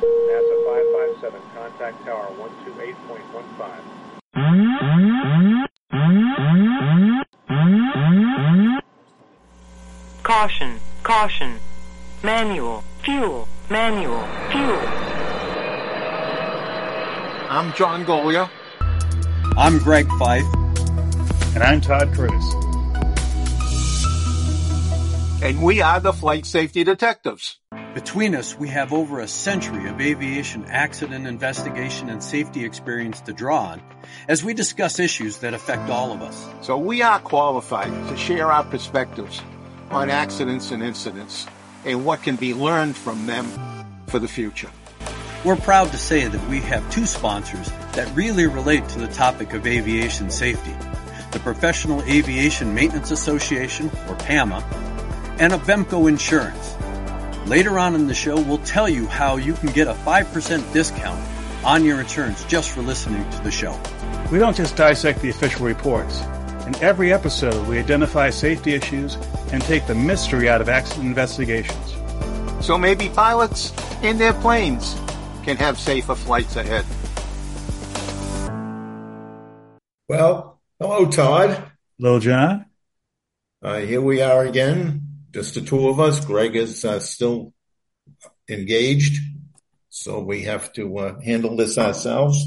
NASA 557, contact tower 128.15. Caution, caution. Manual, fuel, manual, fuel. I'm John Golia. I'm Greg Fife. And I'm Todd Curtis. And we are the Flight Safety Detectives. Between us, we have over a century of aviation accident investigation and safety experience to draw on as we discuss issues that affect all of us. So we are qualified to share our perspectives on accidents and incidents and what can be learned from them for the future. We're proud to say that we have two sponsors that really relate to the topic of aviation safety: the Professional Aviation Maintenance Association, or PAMA, and Avemco Insurance. Later on in the show, we'll tell you how you can get a 5% discount on your insurance just for listening to the show. We don't just dissect the official reports. In every episode, we identify safety issues and take the mystery out of accident investigations. So maybe pilots and their planes can have safer flights ahead. Well, hello, Todd. Hello, John. Here we are again. Just the two of us. Greg is still engaged, so we have to handle this ourselves.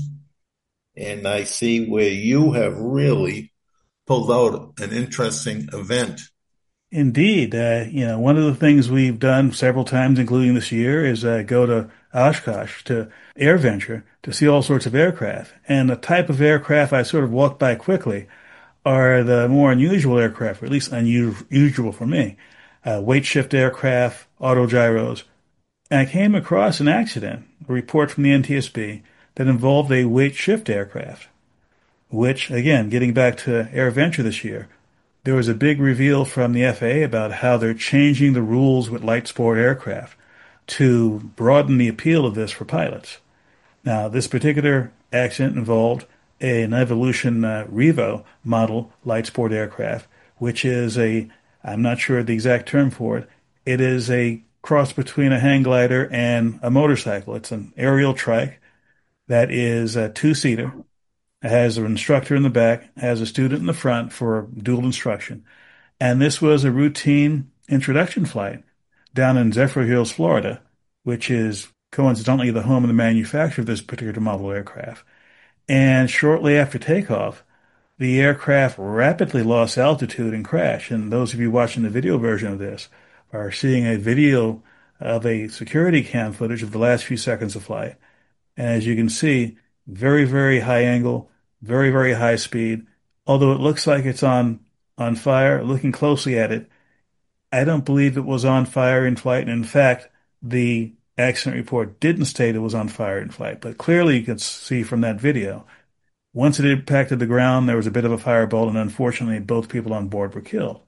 And I see where you have really pulled out an interesting event. Indeed. One of the things we've done several times, including this year, is go to Oshkosh, to AirVenture, to see all sorts of aircraft. And the type of aircraft I sort of walked by quickly are the more unusual aircraft, or at least unusual for me. Weight shift aircraft, autogyros. And I came across an accident, a report from the NTSB, that involved a weight shift aircraft, which, again, getting back to AirVenture this year, there was a big reveal from the FAA about how they're changing the rules with light sport aircraft to broaden the appeal of this for pilots. Now, this particular accident involved an Evolution Revo model light sport aircraft, which is I'm not sure the exact term for it. It is a cross between a hang glider and a motorcycle. It's an aerial trike that is a two-seater. It has an instructor in the back, has a student in the front for dual instruction. And this was a routine introduction flight down in Zephyrhills, Florida, which is coincidentally the home of the manufacturer of this particular model aircraft. And shortly after takeoff, the aircraft rapidly lost altitude and crashed. And those of you watching the video version of this are seeing a video of a security cam footage of the last few seconds of flight. And as you can see, very, very high angle, very, very high speed. Although it looks like it's on fire, looking closely at it, I don't believe it was on fire in flight. And in fact, the accident report didn't state it was on fire in flight. But clearly you can see from that video, once it impacted the ground, there was a bit of a firebolt, and unfortunately, both people on board were killed.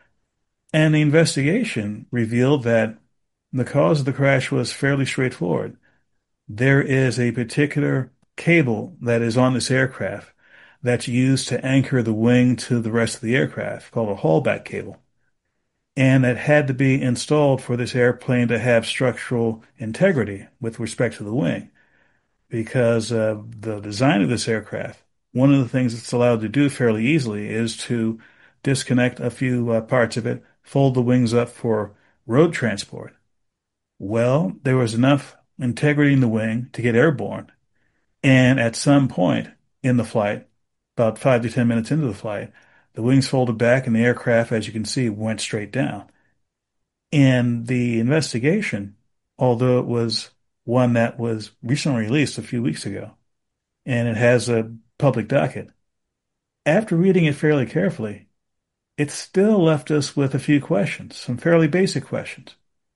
And the investigation revealed that the cause of the crash was fairly straightforward. There is a particular cable that is on this aircraft that's used to anchor the wing to the rest of the aircraft, called a haulback cable. And it had to be installed for this airplane to have structural integrity with respect to the wing. Because of the design of this aircraft, one of the things it's allowed to do fairly easily is to disconnect a few parts of it, fold the wings up for road transport. Well, there was enough integrity in the wing to get airborne. And at some point in the flight, about 5 to 10 minutes into the flight, the wings folded back and the aircraft, as you can see, went straight down. In the investigation, although it was one that was recently released a few weeks ago, and it has a public docket, after reading it fairly carefully, it still left us with a few questions, some fairly basic questions.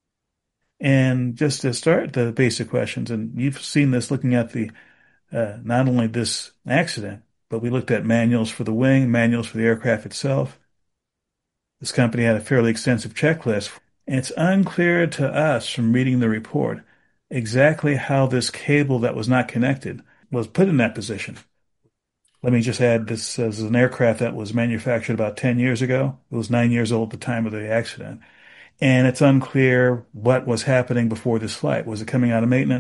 And just to start the basic questions, and you've seen this looking at the not only this accident, but we looked at manuals for the wing, manuals for the aircraft itself. This company had a fairly extensive checklist, and it's unclear to us from reading the report exactly how this cable that was not connected was put in that position. Let me just add, this is an aircraft that was manufactured about 10 years ago. It was 9 years old at the time of the accident. And it's unclear what was happening before this flight. Was it coming out of maintenance?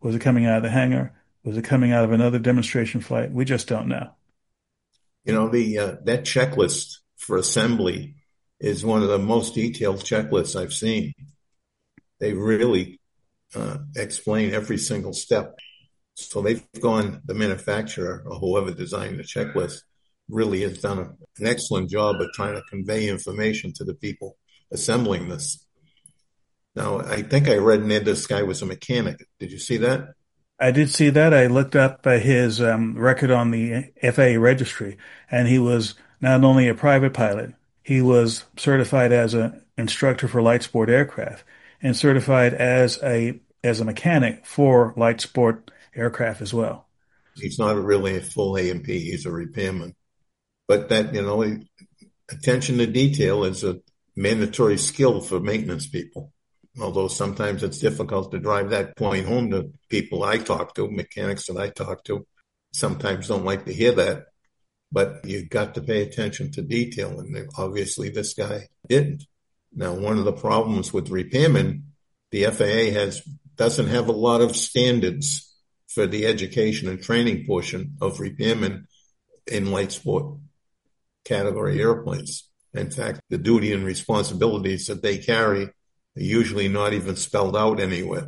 Was it coming out of the hangar? Was it coming out of another demonstration flight? We just don't know. You know, that checklist for assembly is one of the most detailed checklists I've seen. They really explain every single step. So the manufacturer or whoever designed the checklist really has done an excellent job of trying to convey information to the people assembling this. Now, I think I read this guy was a mechanic. Did you see that? I did see that. I looked up his record on the FAA registry, and he was not only a private pilot, he was certified as an instructor for light sport aircraft and certified as a mechanic for light sport aircraft as well. He's not really a full A&P. He's a repairman. But that, attention to detail is a mandatory skill for maintenance people. Although sometimes it's difficult to drive that point home to people I talk to, mechanics that I talk to, sometimes don't like to hear that. But you've got to pay attention to detail, and obviously this guy didn't. Now, one of the problems with repairmen, the FAA doesn't have a lot of standards for the education and training portion of repairmen in light sport category airplanes. In fact, the duty and responsibilities that they carry are usually not even spelled out anywhere.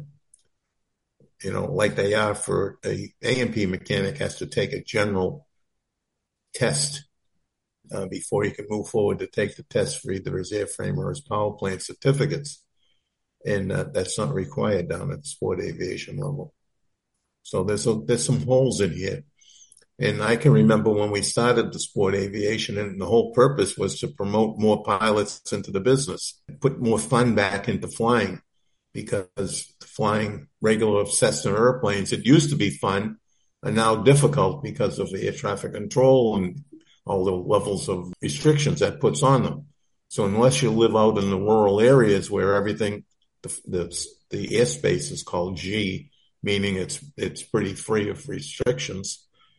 Like they are for a A&P mechanic has to take a general test before he can move forward to take the test for either his airframe or his power plant certificates. And that's not required down at the sport aviation level. So there's some holes in here. And I can remember when we started the sport aviation, and the whole purpose was to promote more pilots into the business, put more fun back into flying, because flying regular Cessna airplanes, it used to be fun, are now difficult because of the air traffic control and all the levels of restrictions that puts on them. So unless you live out in the rural areas where everything, the airspace is called G, meaning it's pretty free of restrictions.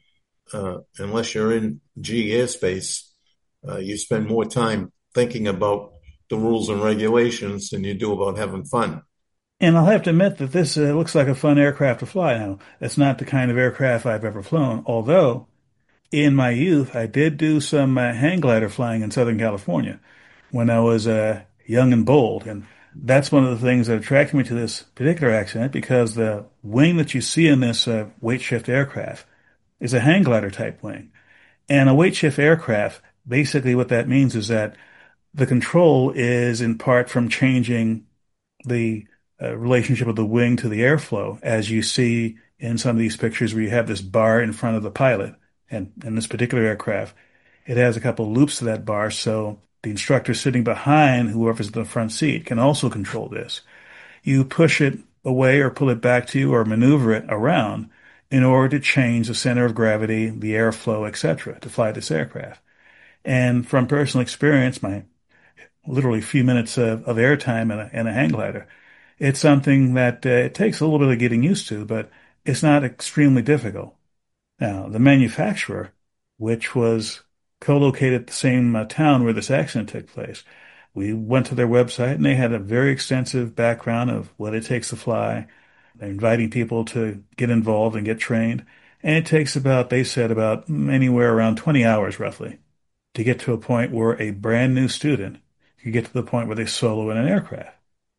Unless you're in G airspace, you spend more time thinking about the rules and regulations than you do about having fun. And I'll have to admit that this looks like a fun aircraft to fly. Now, it's not the kind of aircraft I've ever flown, although in my youth, I did do some hang glider flying in Southern California when I was young and bold. And that's one of the things that attracted me to this particular accident, because the wing that you see in this weight shift aircraft is a hang glider type wing. And a weight shift aircraft, basically what that means is that the control is in part from changing the relationship of the wing to the airflow, as you see in some of these pictures where you have this bar in front of the pilot. And in this particular aircraft, it has a couple of loops to that bar, so the instructor sitting behind whoever's in the front seat can also control this. You push it away or pull it back to you or maneuver it around in order to change the center of gravity, the airflow, etc., to fly this aircraft. And from personal experience, my literally few minutes of airtime in a hang glider, it's something that it takes a little bit of getting used to, but it's not extremely difficult. Now, the manufacturer, which was co-located at the same town where this accident took place, we went to their website and they had a very extensive background of what it takes to fly. They're inviting people to get involved and get trained. And it takes they said about anywhere around 20 hours roughly to get to a point where a brand new student can get to the point where they solo in an aircraft.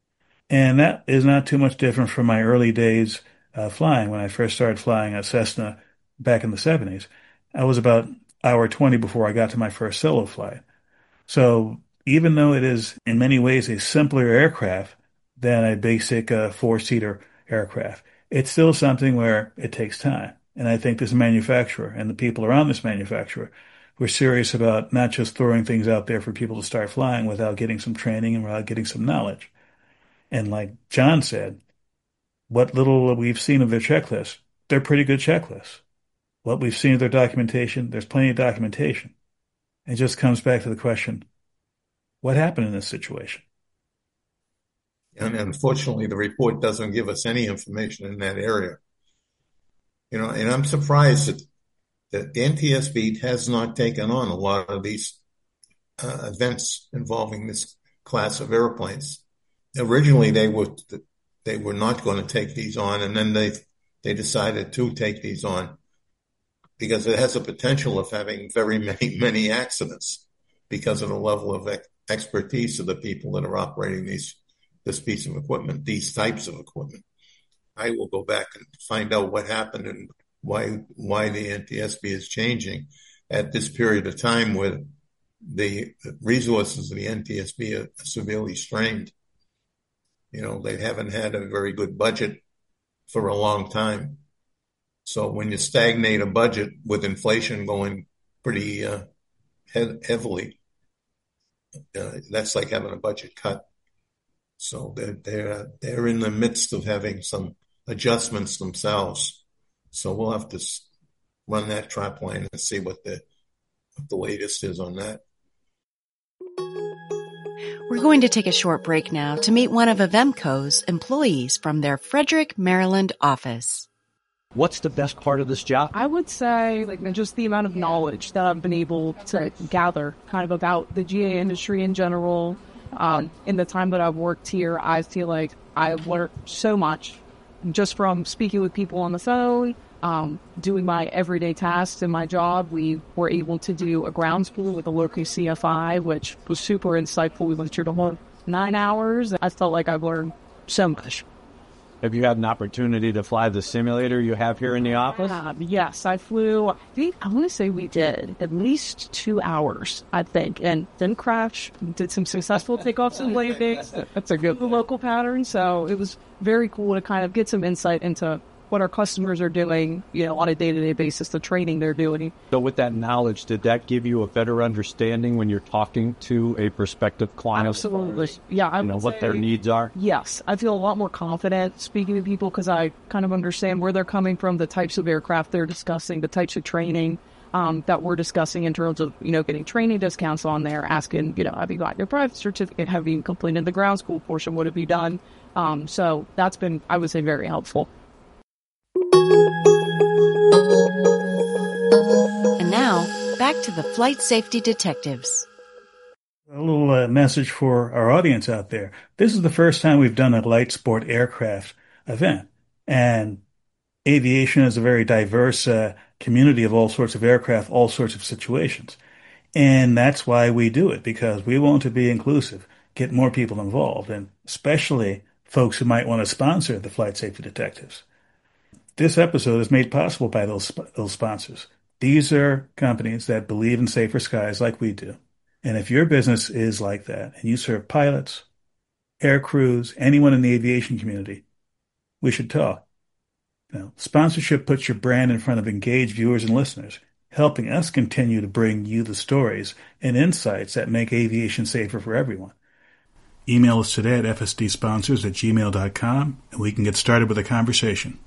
And that is not too much different from my early days flying. When I first started flying a Cessna back in the 70s, I was about hour 20 before I got to my first solo flight. So even though it is in many ways a simpler aircraft than a basic four-seater aircraft, it's still something where it takes time. And I think this manufacturer and the people around this manufacturer were serious about not just throwing things out there for people to start flying without getting some training and without getting some knowledge. And like John said, what little we've seen of their checklists, they're pretty good checklists. What we've seen of their documentation, there's plenty of documentation. It just comes back to the question, what happened in this situation? And unfortunately, the report doesn't give us any information in that area. And I'm surprised that the NTSB has not taken on a lot of these events involving this class of airplanes. Originally, they were not going to take these on, and then they decided to take these on because it has a potential of having very many accidents because of the level of expertise of the people that are operating this piece of equipment, these types of equipment. I will go back and find out what happened and why the NTSB is changing at this period of time where the resources of the NTSB are severely strained. You know, they haven't had a very good budget for a long time. So when you stagnate a budget with inflation going pretty heavily, that's like having a budget cut. So they're in the midst of having some adjustments themselves. So we'll have to run that trap line and see what the latest is on that. We're going to take a short break now to meet one of Avemco's employees from their Frederick, Maryland office. What's the best part of this job? I would say just the amount of knowledge that I've been able to gather kind of about the GA industry in general. In the time that I've worked here, I feel like I've learned so much just from speaking with people on the phone, doing my everyday tasks in my job. We were able to do a ground school with the local CFI, which was super insightful. We went through the whole 9 hours. I felt like I've learned so much. Have you had an opportunity to fly the simulator you have here in the office? Yes, I flew, I want to say we did at least 2 hours, I think, and then crashed, did some successful takeoffs and landings. That's a good local pattern. So it was very cool to kind of get some insight into what our customers are doing, on a day-to-day basis, the training they're doing. So with that knowledge, did that give you a better understanding when you're talking to a prospective client? Absolutely. Yeah. I would what say, their needs are? Yes. I feel a lot more confident speaking to people because I kind of understand where they're coming from, the types of aircraft they're discussing, the types of training that we're discussing in terms of, getting training discounts on there, asking, have you got your private certificate? Have you completed the ground school portion? What have you done? So that's been, I would say, very helpful. And now, back to the Flight Safety Detectives. A little message for our audience out there. This is the first time we've done a light sport aircraft event. And aviation is a very diverse community of all sorts of aircraft, all sorts of situations. And that's why we do it, because we want to be inclusive, get more people involved, and especially folks who might want to sponsor the Flight Safety Detectives. This episode is made possible by those sponsors. These are companies that believe in safer skies like we do. And if your business is like that, and you serve pilots, air crews, anyone in the aviation community, we should talk. Now, sponsorship puts your brand in front of engaged viewers and listeners, helping us continue to bring you the stories and insights that make aviation safer for everyone. Email us today at fsdsponsors@gmail.com, and we can get started with a conversation.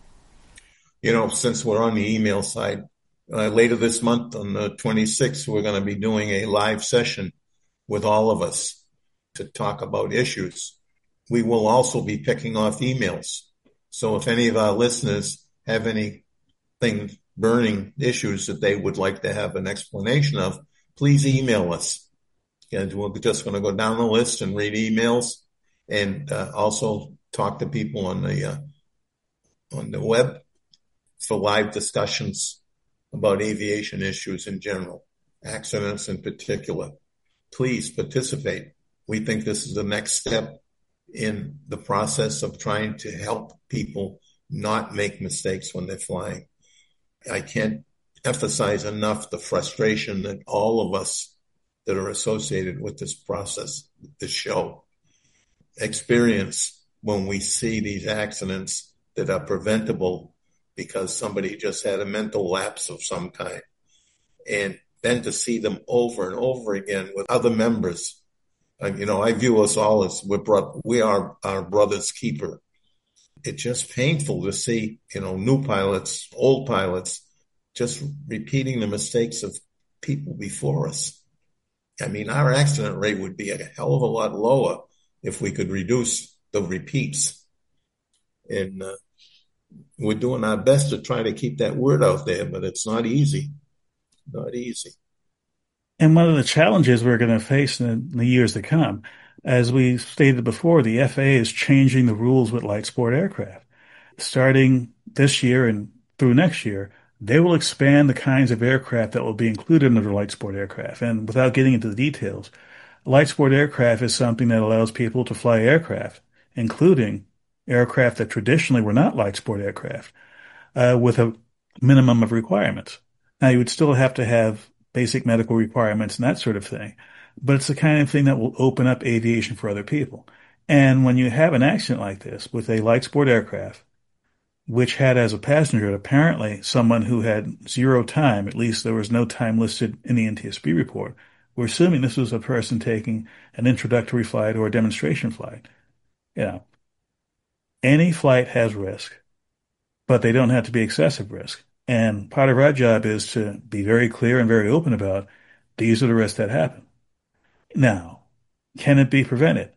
Since we're on the email side, later this month on the 26th, we're going to be doing a live session with all of us to talk about issues. We will also be picking off emails. So if any of our listeners have anything burning issues that they would like to have an explanation of, please email us. And we're just going to go down the list and read emails and also talk to people on the web for live discussions about aviation issues in general, accidents in particular. Please participate. We think this is the next step in the process of trying to help people not make mistakes when they're flying. I can't emphasize enough the frustration that all of us that are associated with this process, this show, experience when we see these accidents that are preventable because somebody just had a mental lapse of some kind. And then to see them over and over again with other members. I view us all as we are our brother's keeper. It's just painful to see, new pilots, old pilots, just repeating the mistakes of people before us. I mean, our accident rate would be a hell of a lot lower if we could reduce the repeats. And we're doing our best to try to keep that word out there, but it's not easy. Not easy. And one of the challenges we're going to face in the years to come, as we stated before, the FAA is changing the rules with light sport aircraft. starting this year and through next year, they will expand the kinds of aircraft that will be included under light sport aircraft. And without getting into the details, light sport aircraft is something that allows people to fly aircraft, including aircraft that traditionally were not light sport aircraft, with a minimum of requirements. Now, you would still have to have basic medical requirements and that sort of thing, but it's the kind of thing that will open up aviation for other people. And when you have an accident like this with a light sport aircraft, which had as a passenger apparently someone who had zero time, at least there was no time listed in the NTSB report, we're assuming this was a person taking an introductory flight or a demonstration flight. You know, any flight has risk, but they don't have to be excessive risk. And part of our job is to be very clear and very open about these are the risks that happen. Now, can it be prevented?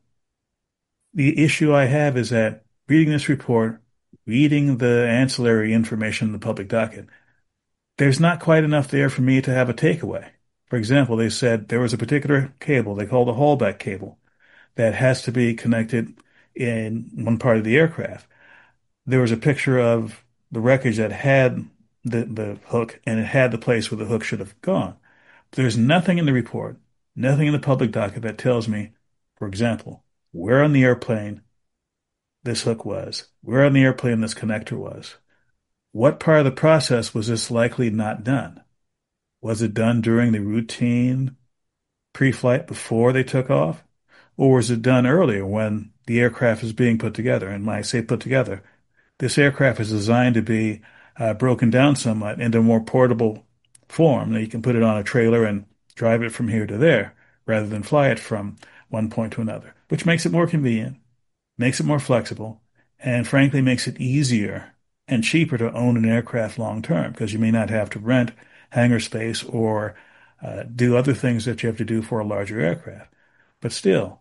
The issue I have is that reading this report, reading the ancillary information in the public docket, there's not quite enough there for me to have a takeaway. For example, they said there was a particular cable they called a haulback cable that has to be connected in one part of the aircraft. There was a picture of the wreckage that had the hook, and it had the place where the hook should have gone. But there's nothing in the report, nothing in the public docket that tells me, for example, where on the airplane this hook was, where on the airplane this connector was. What part of the process was this likely not done? Was it done during the routine pre-flight before they took off? Or was it done earlier when the aircraft is being put together? And when I say put together, this aircraft is designed to be broken down somewhat into a more portable form. Now you can put it on a trailer and drive it from here to there rather than fly it from one point to another, which makes it more convenient, makes it more flexible, and frankly makes it easier and cheaper to own an aircraft long term because you may not have to rent hangar space or do other things that you have to do for a larger aircraft. But still,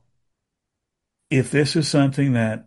if this is something that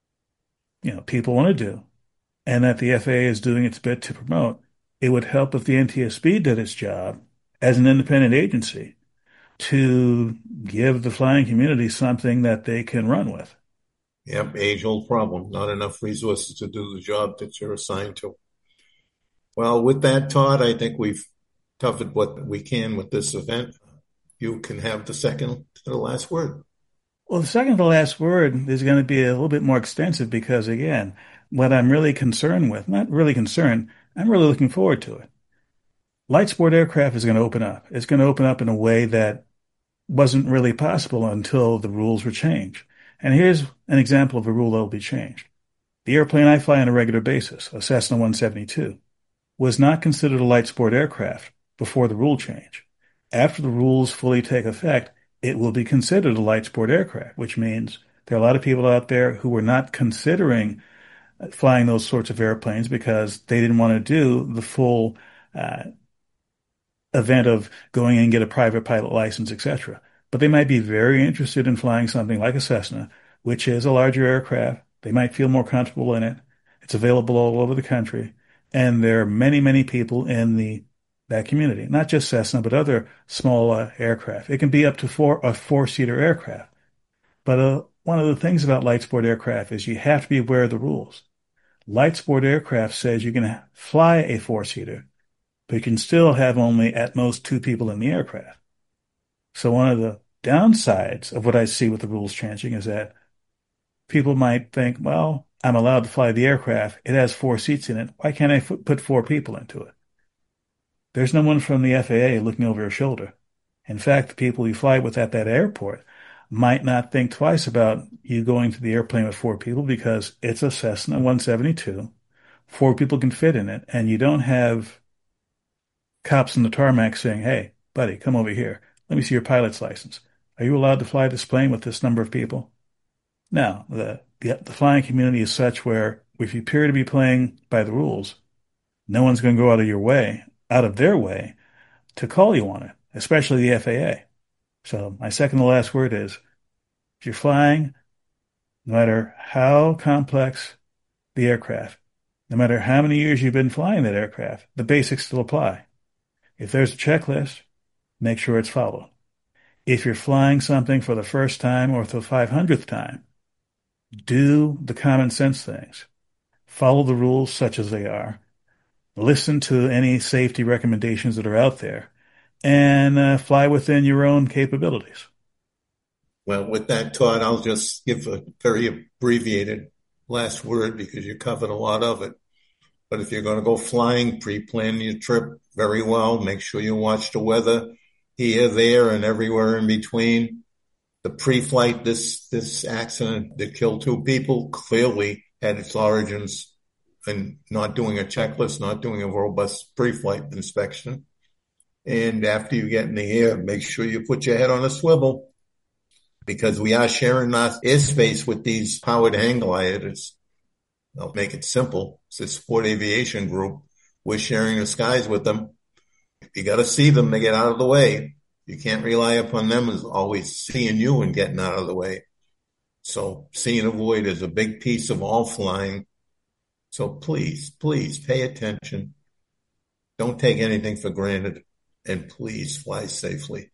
people want to do and that the FAA is doing its bit to promote, it would help if the NTSB did its job as an independent agency to give the flying community something that they can run with. Yep, age-old problem. Not enough resources to do the job that you're assigned to. Well, with that, Todd, I think we've covered what we can with this event. You can have the second to the last word. Well, the second to last word is going to be a little bit more extensive because, again, what I'm really concerned with, not really concerned, I'm really looking forward to it. Light sport aircraft is going to open up. It's going to open up in a way that wasn't really possible until the rules were changed. And here's an example of a rule that will be changed. The airplane I fly on a regular basis, a Cessna 172, was not considered a light sport aircraft before the rule change. After the rules fully take effect, it will be considered a light sport aircraft, which means there are a lot of people out there who were not considering flying those sorts of airplanes because they didn't want to do the full event of going in and get a private pilot license, etc. But they might be very interested in flying something like a Cessna, which is a larger aircraft. They might feel more comfortable in it. It's available all over the country. And there are many, many people in that community, not just Cessna, but other small aircraft. It can be up to a four-seater aircraft. But one of the things about light sport aircraft is you have to be aware of the rules. Light sport aircraft says you can fly a four-seater, but you can still have only at most two people in the aircraft. So one of the downsides of what I see with the rules changing is that people might think, well, I'm allowed to fly the aircraft. It has 4 seats in it. Why can't I put 4 people into it? There's no one from the FAA looking over your shoulder. In fact, the people you fly with at that airport might not think twice about you going to the airplane with 4 people because it's a Cessna 172. 4 people can fit in it, and you don't have cops in the tarmac saying, hey, buddy, come over here. Let me see your pilot's license. Are you allowed to fly this plane with this number of people? Now, the flying community is such where if you appear to be playing by the rules, no one's going to go out of their way to call you on it, especially the FAA. So my second to last word is, if you're flying, no matter how complex the aircraft, no matter how many years you've been flying that aircraft, the basics still apply. If there's a checklist, make sure it's followed. If you're flying something for the first time or the 500th time, do the common sense things. follow the rules such as they are, listen to any safety recommendations that are out there, and fly within your own capabilities. Well, with that, Todd, I'll just give a very abbreviated last word because you covered a lot of it. But if you're going to go flying, pre-plan your trip very well. Make sure you watch the weather here, there, and everywhere in between. The pre-flight, this accident that killed 2 people clearly had its origins in not doing a checklist, not doing a robust pre-flight inspection. And after you get in the air, make sure you put your head on a swivel because we are sharing our airspace with these powered hang gliders. I'll make it simple. It's a sport aviation group. We're sharing the skies with them. You got to see them to get out of the way. You can't rely upon them as always seeing you and getting out of the way. So see and avoid is a big piece of all flying. So please pay attention. Don't take anything for granted. And please fly safely.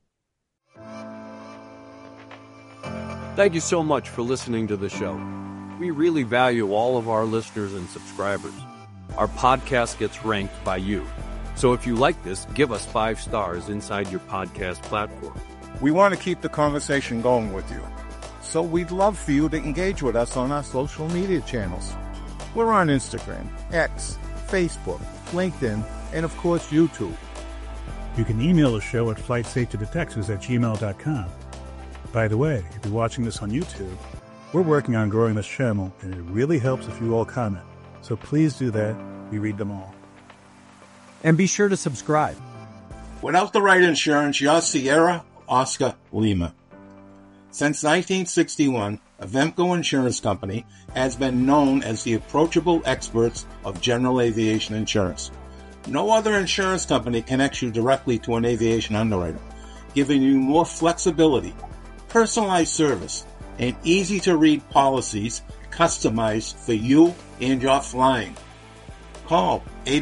Thank you so much for listening to the show. We really value all of our listeners and subscribers. Our podcast gets ranked by you. So if you like this, give us 5 stars inside your podcast platform. We want to keep the conversation going with you. So we'd love for you to engage with us on our social media channels. We're on Instagram, X, Facebook, LinkedIn, and of course YouTube. You can email the show at flightsafetydetectives@gmail.com. By the way, if you're watching this on YouTube, we're working on growing this channel, and it really helps if you all comment. So please do that. We read them all. And be sure to subscribe. Without the right insurance, you're Sierra Oscar Lima. Since 1961, Avemco Insurance Company has been known as the approachable experts of general aviation insurance. No other insurance company connects you directly to an aviation underwriter, giving you more flexibility, personalized service, and easy-to-read policies customized for you and your flying. Call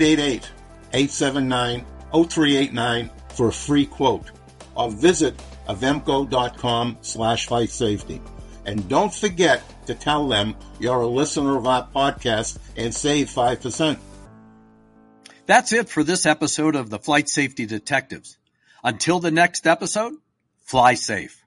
888-879-0389 for a free quote or visit avemco.com/flightsafety. And don't forget to tell them you're a listener of our podcast and save 5%. That's it for this episode of the Flight Safety Detectives. Until the next episode, fly safe.